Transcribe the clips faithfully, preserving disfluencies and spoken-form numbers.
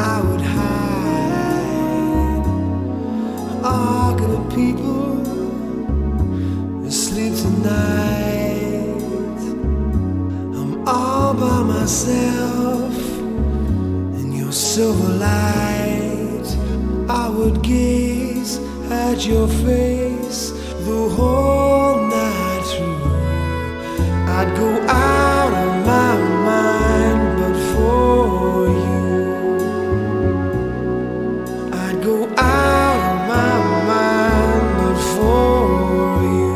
I would hide. Arguing people asleep tonight. I'm all by myself in your silver light. I would gaze at your face the whole night through. I'd go out of my mind but for you. I'd go out of my mind but for you.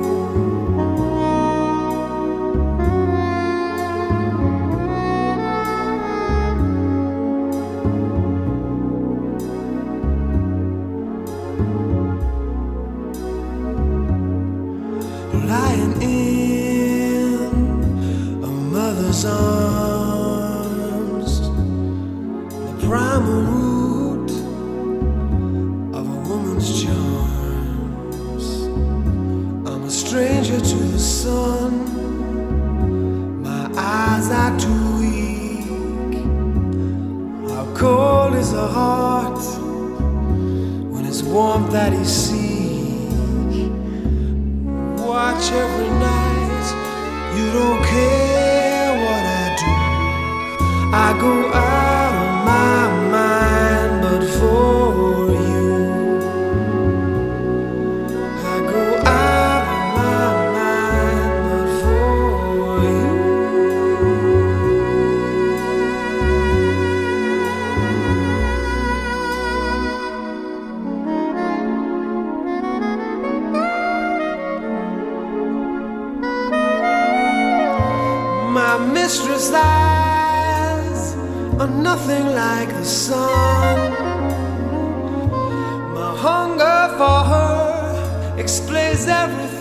Lying in a mother's arms, the primal root of a woman's charms. I'm a stranger to the sun, my eyes are too weak. How cold is a heart when it's warmth that he seeks? Watch every night, you don't care what I do. I go out of my mind but for you. I go out of my mind but for you. My mistress' eyes are nothing like the sun. My hunger for her explains everything.